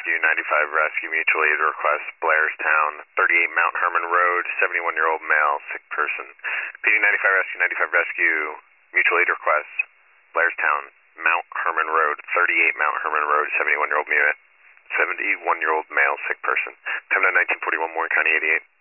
Rescue, 95 Rescue, mutual aid request, Blairstown, 38 Mount Herman Road, 71-year-old male, sick person. PD 95 Rescue, mutual aid request, Blairstown, Mount Herman Road, 38 Mount Herman Road, 71-year-old male, 71-year-old male, sick person. Time now 1941, Warren County 88.